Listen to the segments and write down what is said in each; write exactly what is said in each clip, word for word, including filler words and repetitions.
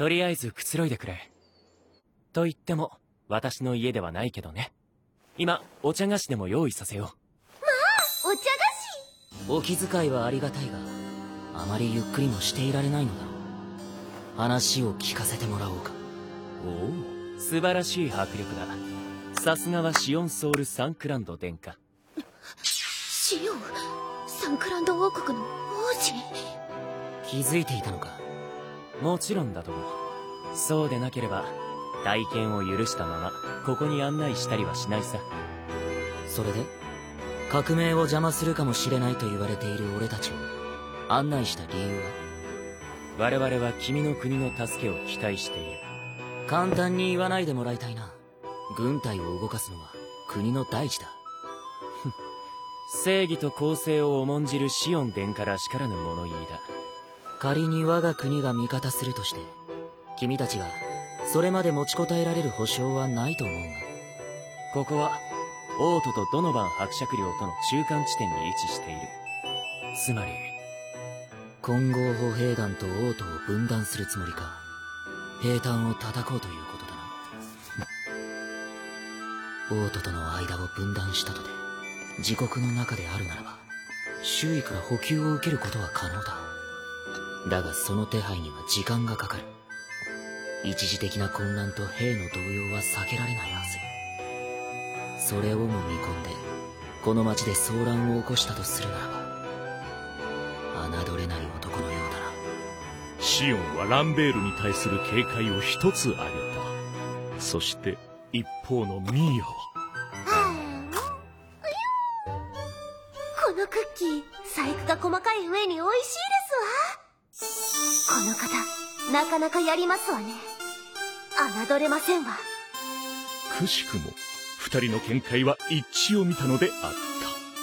とりあえずくつろいでくれ。と言っても私の家ではないけどね。今お茶菓子でも用意させよう。 まあお茶菓子。 お気遣いはありがたいが、あまりゆっくりもしていられないのだろう。話を聞かせてもらおうか。 おお、素晴らしい迫力だ。さすがはシオンソウルサンクランド殿下。 シオン、サンクランド王国の王子。 気づいていたのか。 もちろんだとも。そうでなければ体験を許したままここに案内したりはしないさ。 それで革命を邪魔するかもしれないと言われている俺たちを案内した理由は？ 我々は君の国の助けを期待している。 簡単に言わないでもらいたいな。軍隊を動かすのは国の大事だ。 正義と公正を重んじるシオン殿下らしからぬ物言いだ。 仮に我が国が味方するとして、君たちがそれまで持ちこたえられる保証はないと思うが。 ここは王都とドノバン伯爵領との中間地点に位置している。つまり金剛歩兵団と王都を分断するつもりか。兵隊を叩こうということだな。王都との間を分断したとて自国の中であるならば周囲から補給を受けることは可能だ。だがその手配には時間がかかる。一時的な混乱と兵の動揺は避けられないはず。それをも見込んでこの町で騒乱を起こしたとするならば侮れない男のようだな。 シオンはランベールに対する警戒を一つ挙げた。そして一方のミーアはこのクッキー細工が細かい上に美味しいですわ。この方なかなかやりますわね。侮れませんわ。 くしくも二人の見解は一致を見たのであった。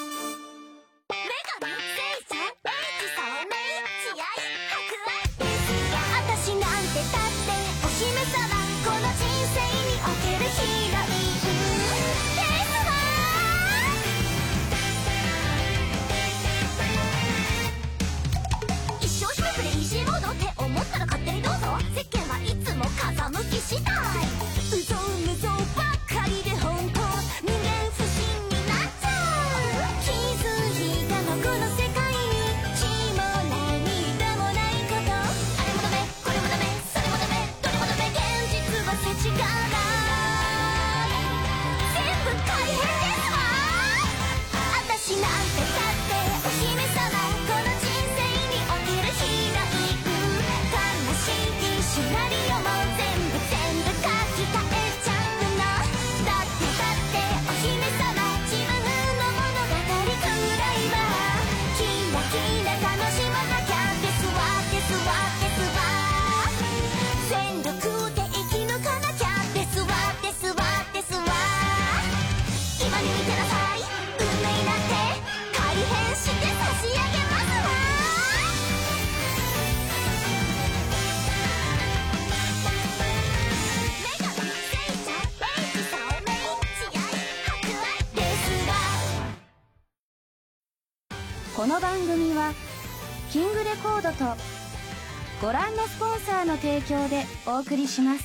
この番組はキングレコードとご覧のスポンサーの提供でお送りします。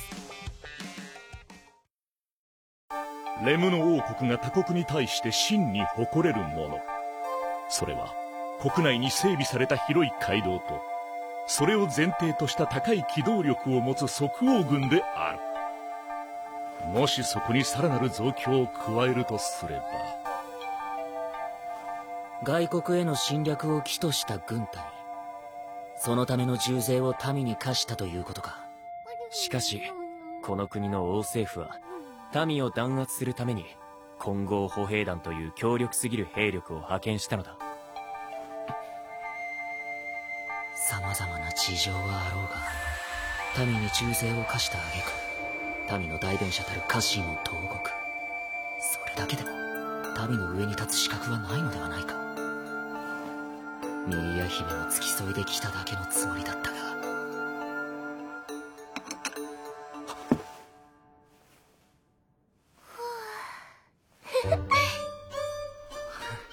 レムの王国が他国に対して真に誇れるもの、それは国内に整備された広い街道とそれを前提とした高い機動力を持つ即応軍である。もしそこにさらなる増強を加えるとすれば、 外国への侵略を企図した軍隊、そのための重税を民に課したということか。 しかしこの国の王政府は民を弾圧するために金剛歩兵団という強力すぎる兵力を派遣したのだ。 様々な事情はあろうが民に忠誠を課した挙句、民の代弁者たる家臣を投獄。それだけでも民の上に立つ資格はないのではないか。ミーヤ姫も付き添いできただけのつもりだったが。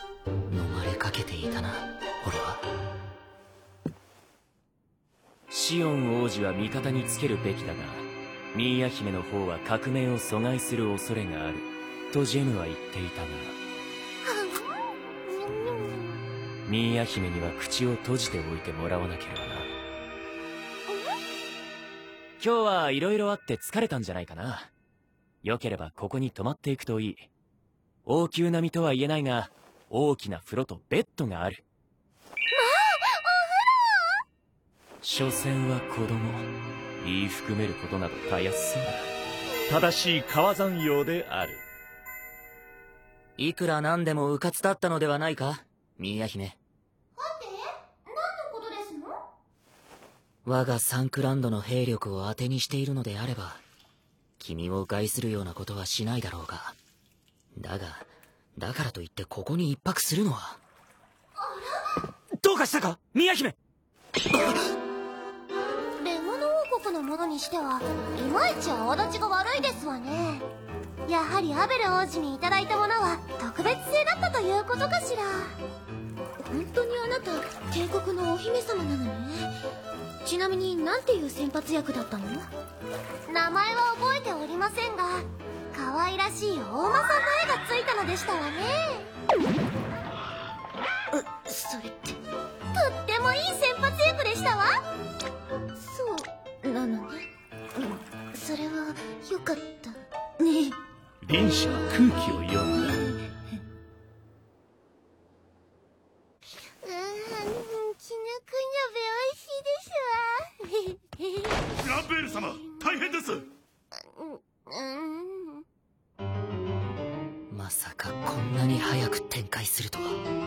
飲まれかけていたな、俺は。 シオン王子は味方につけるべきだが、ミーヤ姫の方は革命を阻害する恐れがあるとジェムは言っていたが、ミーヤ姫には口を閉じておいてもらわなければな。今日はいろいろあって疲れたんじゃないかな。よければここに泊まっていくといい。王宮並みとは言えないが、大きな風呂とベッドがある。まあ、お風呂。所詮は子供。言い含めることなどたやすそうだ。正しい川山用である。 いくらなんでも迂闊だったのではないか、ミーヤ姫。 はて、何のことですの？ 我がサンクランドの兵力を当てにしているのであれば、君を害するようなことはしないだろうが。だが、だからといってここに一泊するのは。 あら？ どうかしたか、ミーヤ姫。 レモノ王国のものにしてはいまいち泡立ちが悪いですわね。やはりアベル王子にいただいたものは特別製だったということかしら。本当にあなた帝国のお姫様なのね。ちなみに何ていう先発役だったの？名前は覚えておりませんが、可愛らしい大間さんの絵がついたのでしたわね。う、それってとってもいい先発役でしたわ。そうなのね。それはよかったね。 臨死は空気を読んだ。 うーん、キヌク鍋美味しいですわ。 ランベール様、大変です。 まさかこんなに早く展開するとは。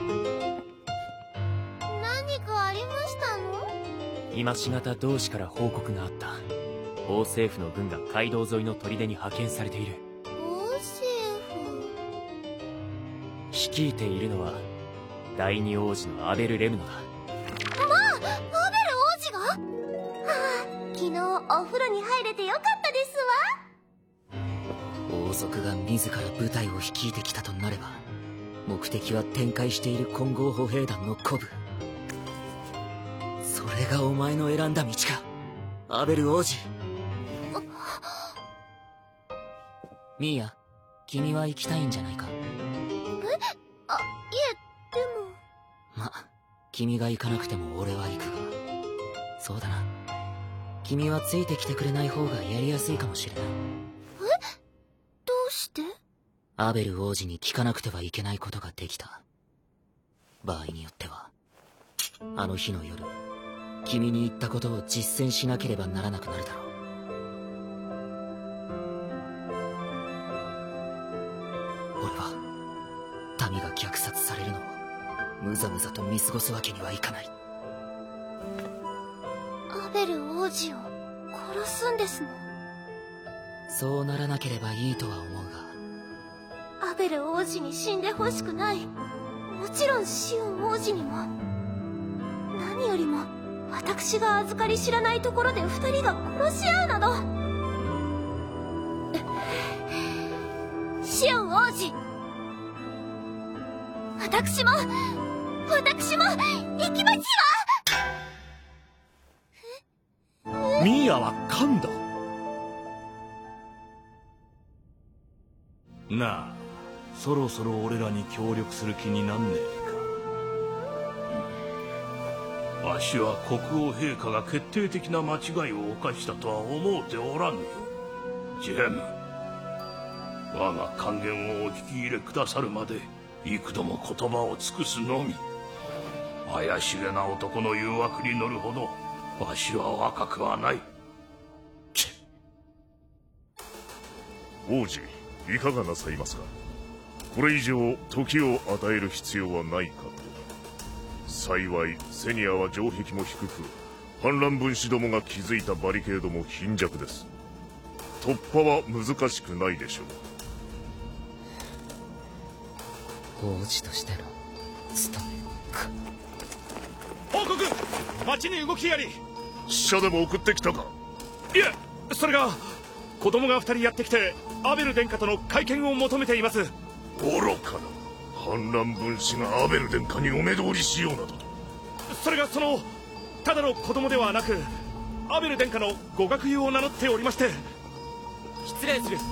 何かありましたの？ 今しがた同志から報告があった。王政府の軍が街道沿いの砦に派遣されている。 王政府？ 率いているのは第二王子のアベル・レムノだ。 まあ、アベル王子が？はあ、昨日お風呂に入れてよかったですわ。 王族が自ら部隊を率いてきたとなれば、目的は展開している金剛歩兵団の鼓舞。それがお前の選んだ道か、アベル王子。ミーヤ、君は行きたいんじゃないか？ え？あ、いえ、でも。 ま、君が行かなくても俺は行くが。そうだな。君はついてきてくれない方がやりやすいかもしれない。 え？どうして？ アベル王子に聞かなくてはいけないことができた。場合によっては、あの日の夜、君に言ったことを実践しなければならなくなるだろう。俺は民が虐殺されるのをむざむざと見過ごすわけにはいかない。 アベル王子を殺すんですの？ そうならなければいいとは思うが。 アベル王子に死んでほしくない。もちろんシオン王子にも。何よりも私が預かり知らないところで二人が殺し合うなど。シオン王子、私も私も行きますわ。 ミーヤは噛んだ。 なあ、そろそろ俺らに協力する気になんねえか。わしは国王陛下が決定的な間違いを犯したとは思うておらんよ。ジェム、我が諫言をお聞き入れくださるまで幾度も言葉を尽くすのみ。怪しげな男の誘惑に乗るほどわしは若くはない。 王子、いかがなさいますか？これ以上時を与える必要はないかと。幸いセニアは城壁も低く、反乱分子どもが築いたバリケードも貧弱です。突破は難しくないでしょう。王子としての務めか。 報告、町に動きあり。 使者でも送ってきたか？ いえ、それが子供が二人やってきてアベル殿下との会見を求めています。 愚かな。反乱分子がアベル殿下にお目通りしようなどと。 それがそのただの子供ではなく、 アベル殿下のご学友を名乗っておりまして。 失礼する。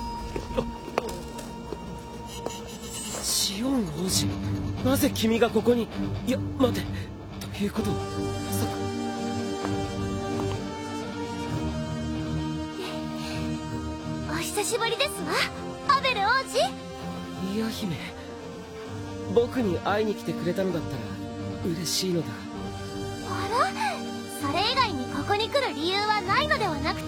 シオン王子、なぜ君がここに。いや待て、ということはまさか。 お久しぶりですわ、アベル王子。 ミヤ姫、僕に会いに来てくれたのだったら嬉しいのだ。 あら、それ以外にここに来る理由はないのではなくて？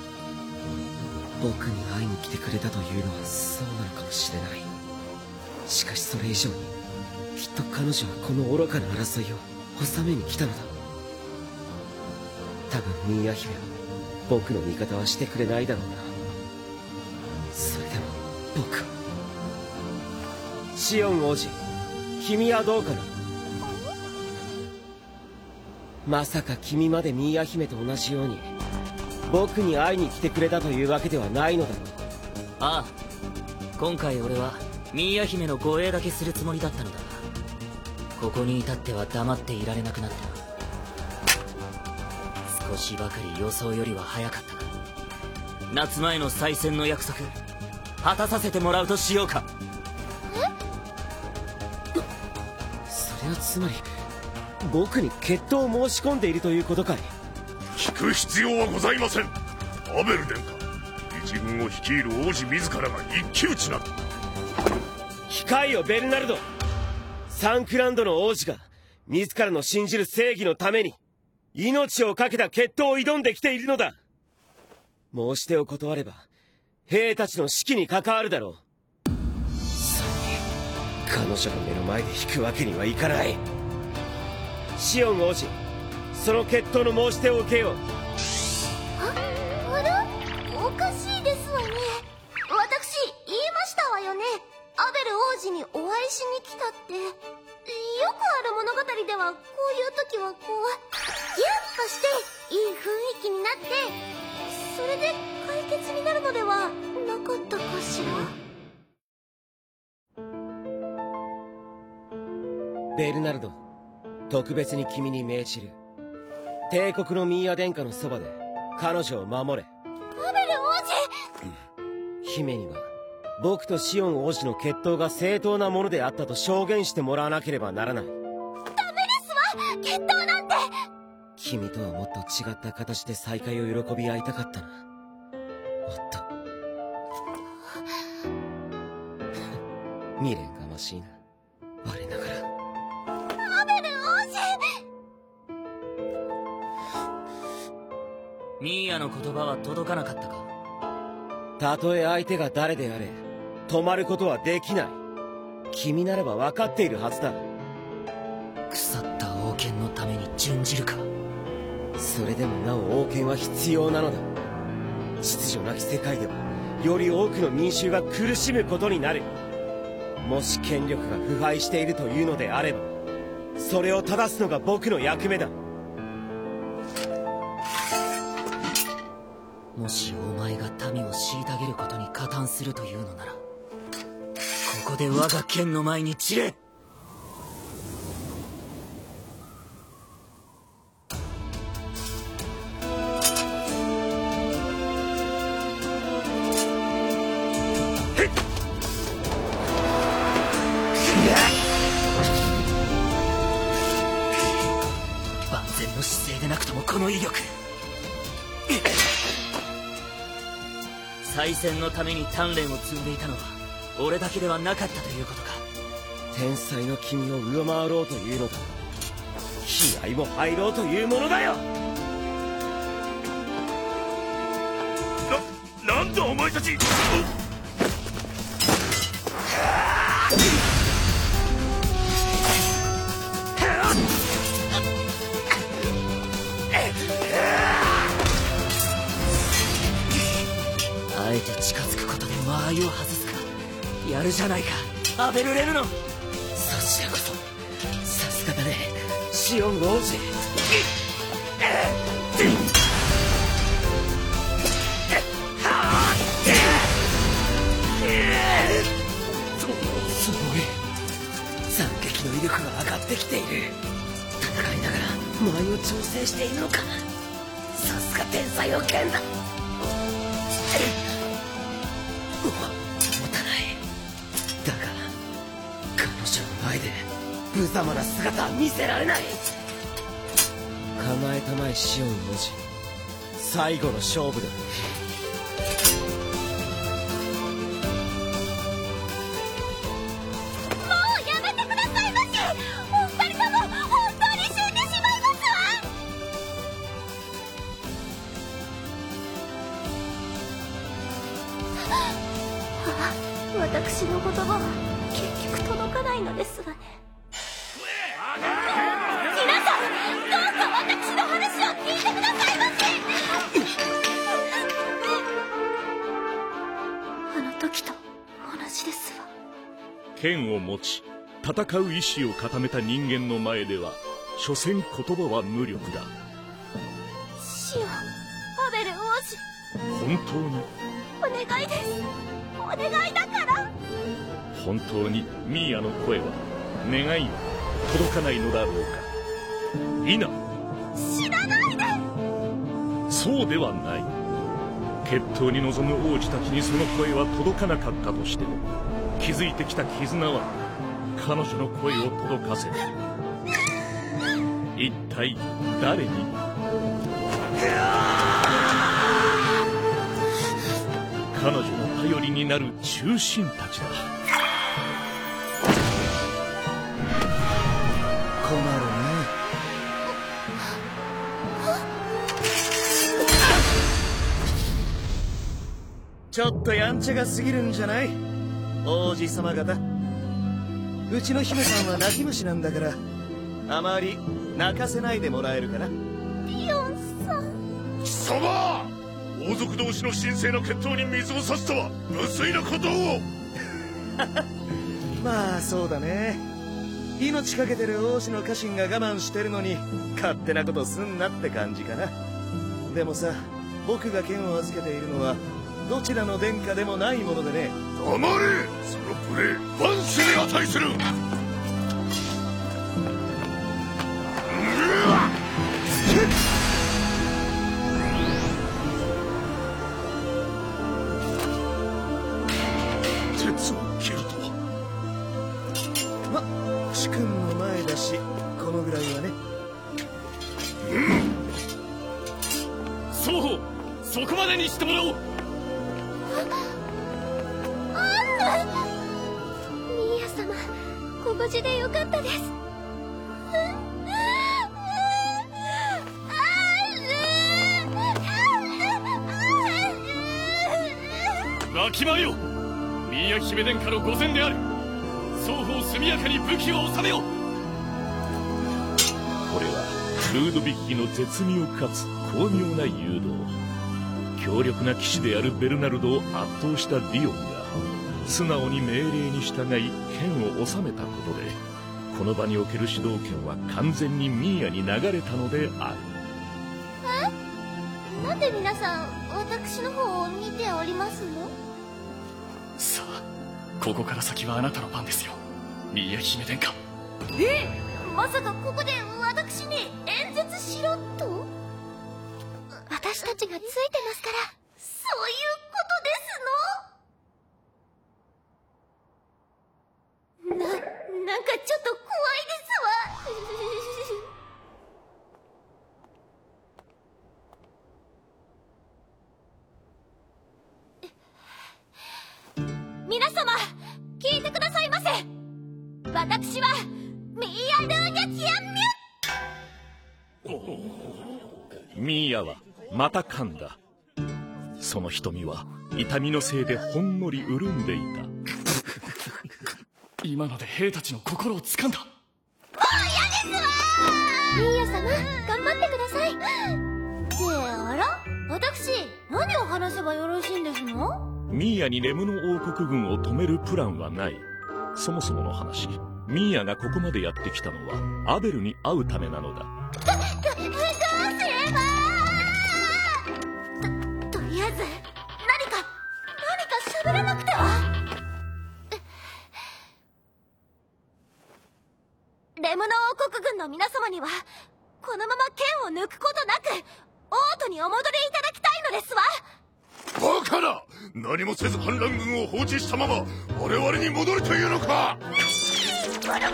僕に会いに来てくれたというのはそうなのかもしれない。しかしそれ以上にきっと彼女はこの愚かな争いを収めに来たのだ。多分ミーア姫は僕の味方はしてくれないだろうな。それでも僕は。シオン王子、君はどうかな。まさか君までミーア姫と同じように僕に会いに来てくれたというわけではないのだろう。 ああ、今回俺はミーヤ姫の護衛だけするつもりだったのだが、ここに至っては黙っていられなくなったな。少しばかり予想よりは早かったが、夏前の再戦の約束果たさせてもらうとしようか。 それはつまり僕に決闘を申し込んでいるということかい。 聞く必要はございません。アベル殿下、一軍を率いる王子自らが一騎打ちなど。 控えよベルナルド。サンクランドの王子が自らの信じる正義のために命を懸けた決闘を挑んできているのだ。申し出を断れば兵たちの士気に関わるだろう。それに彼女の目の前で引くわけにはいかない。シオン王子、その決闘の申し出を受けよう。 あ、あら、おかしいですわね。私言いましたわよね。アベル王子にお会いしに来たって。よくある物語ではこういう時はこうギュッとしていい雰囲気になって、それで解決になるのではなかったかしら。 ベルナルド、特別に君に命じる。帝国のミーア殿下のそばで彼女を守れ。 アベル王子、 姫には僕とシオン王子の決闘が正当なものであったと証言してもらわなければならない。 ダメですわ、決闘なんて。 君とはもっと違った形で再会を喜び合いたかったな。もっと未練がましいな、我ながら。 アベル王子、 ミーヤの言葉は届かなかったか。 たとえ相手が誰であれ止まることはできない。君ならば分かっているはずだ。 腐った王権のために準じるか。 それでもなお王権は必要なのだ。秩序なき世界ではより多くの民衆が苦しむことになる。もし権力が腐敗しているというのであれば、それを正すのが僕の役目だ。 もしお前が民を虐げることに加担するというのなら、ここで我が剣の前に散れ。万全の姿勢でなくともこの威力。再戦のために鍛錬を積んでいたのは俺だけではなかったということか。 天才の君を上回ろうというのだ。気合も入ろうというものだよ。 な、なんだお前たち。 あえて近づくことで間合いを外すか。やるじゃないかアベル・レヌノ。 そちらこそさすがだね、シオン王子。すごい、斬撃の威力が上がってきている。戦いながら間合いを調整しているのか。さすが天さよ剣だ。持たない。だが彼女の前で無様な姿は見せられない。構えたまえシオン王子、最後の勝負だ。 私の言葉は結局届かないのですわね。皆さん、どうか私の話を聞いてくださいませ。あの時と同じですわ。 剣を持ち戦う意志を固めた人間の前では所詮言葉は無力だ。 シオン、アベル王子、 本当にお願いです。お願いだから。 本当にミーアの声は願いは届かないのだろうか。イナ、 死なないで。 そうではない。決闘に臨む王子たちにその声は届かなかったとしても、築いてきた絆は彼女の声を届かせる。一体誰に。彼女の頼りになる忠臣たちだ。 困るね。ちょっとやんちゃが過ぎるんじゃない？王子様方。うちの姫さんは泣き虫なんだから、あまり泣かせないでもらえるかな。 リオンさん。 貴様、王族同士の神聖な決闘に水を差すとは無粋なことを。 まあそうだね。命かけてる王子の家臣が我慢してるのに勝手なことすんなって感じかな。でもさ、僕が剣を預けているのはどちらの殿下でもないものでね。 黙れ。その無礼万死に値する。鉄を切るとは。 ま、主君の前だしこのぐらいはね。 双方そこまでにしてもらおう。 ミーヤ様、ご無事でよかったです。 わきまえよ。ミーヤ姫殿下の御前である。双方速やかに武器を収めよう。 これはルードビッキの絶妙かつ巧妙な誘導。強力な騎士であるベルナルドを圧倒したディオンが素直に命令に従い剣を収めたことで、この場における主導権は完全にミーヤに流れたのである。 え？なんで皆さん私の方を見ておりますの？ さあ、ここから先はあなたの番ですよ、ミーヤ姫殿下。 え？まさかここで私に演説しろと？私たちがついてますから、そういうことですの？な、なんかちょっと怖いですわ。皆様、聞いてくださいませ。私はミーヤ・ルーニャ・チアンミュ。 ミーヤはまた噛んだ。その瞳は痛みのせいでほんのり潤んでいた。 今ので兵たちの心を掴んだ。 もう嫌ですわ。ミーヤ様、頑張ってください。で、あら、私何を話せばよろしいんですの？ ミーヤにレムの王国軍を止めるプランはない。そもそもの話、ミーヤがここまでやってきたのはアベルに会うためなのだ。 ど、ど、どうすれば。と、とりあえず何か何か喋らなくては。レムの王国軍の皆様にはこのまま剣を抜くことなく王都にお戻りいただき何もせず反乱軍を放置したまま我々に戻るというのか。 この方怖いですわ。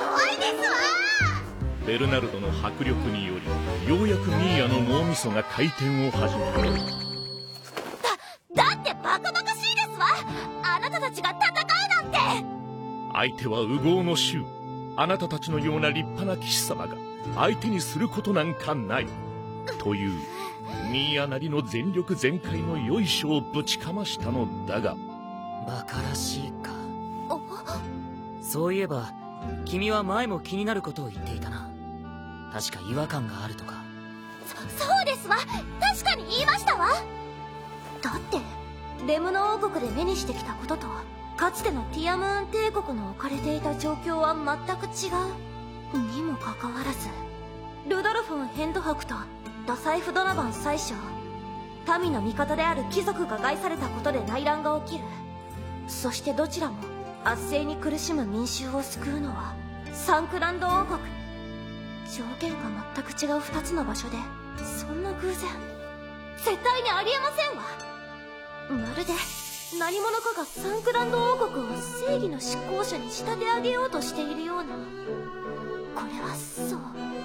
ベルナルドの迫力によりようやくミーアの脳みそが回転を始めた。 だだってバカバカしいですわ。あなたたちが戦うなんて。 相手は烏合の衆。あなたたちのような立派な騎士様が相手にすることなんかないというミーアなりの全力全開のよいしょをぶちかましたのだが、 バカらしいか。そういえば君は前も気になることを言っていたな。確か違和感があるとか。 そそうですわ。確かに言いましたわ。だってレムの王国で目にしてきたこととかつてのティアムーン帝国の置かれていた状況は全く違うにもかかわらず、ルドルフォン・ヘンドハクとダサイフ・ドナバン宰相、民の味方である貴族が害されたことで内乱が起きる。そしてどちらも圧政に苦しむ民衆を救うのはサンクランド王国。条件が全く違う二つの場所でそんな偶然、絶対にありえませんわ。まるで何者かがサンクランド王国を正義の執行者に仕立て上げようとしているような。これはそう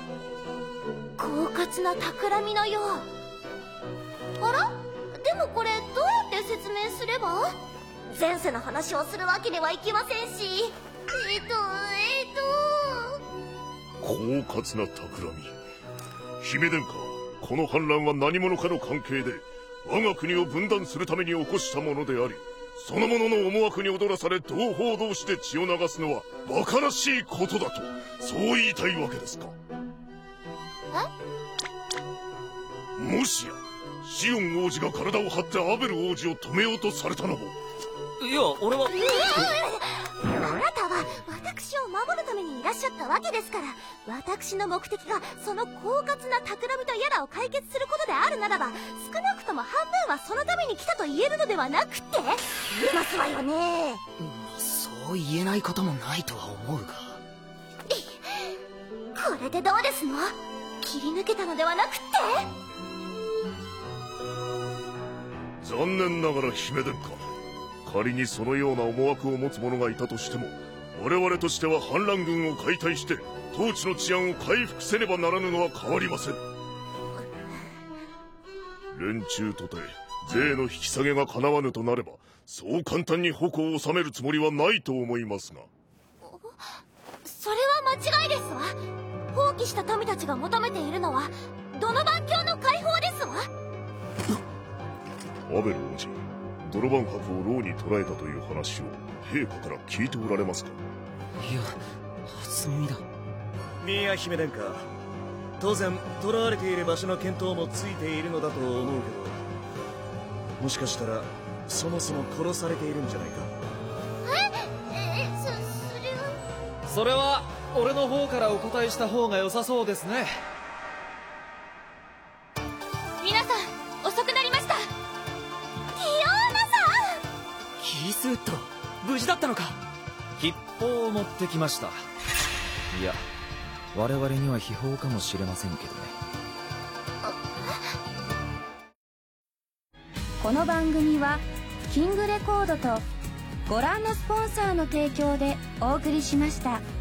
狡猾な企みのよう。あら、でもこれどうやって説明すれば。前世の話をするわけにはいきませんし、えっとえっと狡猾な企み。姫殿下、この反乱は何者かの関係で我が国を分断するために起こしたものであり、その者の思惑に踊らされ同胞同士で血を流すのは馬鹿らしいことだと、そう言いたいわけですか。もしやシオン王子が体を張ってアベル王子を止めようとされたのも。 いや俺は。 あなたは私を守るためにいらっしゃったわけですから、私の目的がその狡猾な企みとやらを解決することであるならば、少なくとも半分はそのために来たと言えるのではなくて。言えますわよね。 そう言えないこともないとは思うが。 これでどうですの？切り抜けたのではなくて。 残念ながら姫殿下、仮にそのような思惑を持つ者がいたとしても、我々としては反乱軍を解体して統治の治安を回復せねばならぬのは変わりません。連中とて税の引き下げが叶わぬとなれば、そう簡単に矛を収めるつもりはないと思いますが。 それは間違いですわ。放棄した民たちが求めているのはドノバン教の解放ですわ。 アベル王子、ドロバン博を牢に捕らえたという話を陛下から聞いておられますか。 いや、初耳だ。 ミーア姫殿下、当然捕らわれている場所の見当もついているのだと思うけど、もしかしたらそもそも殺されているんじゃないか。 ええ、そ、それは。 それは俺の方からお答えした方が良さそうですね。 皆さん遅くなりました。ティオーナさん。 キースウッド、無事だったのか。 吉報を持ってきました。いや、我々には秘宝かもしれませんけどね。 この番組はキングレコードとご覧のスポンサーの提供でお送りしました。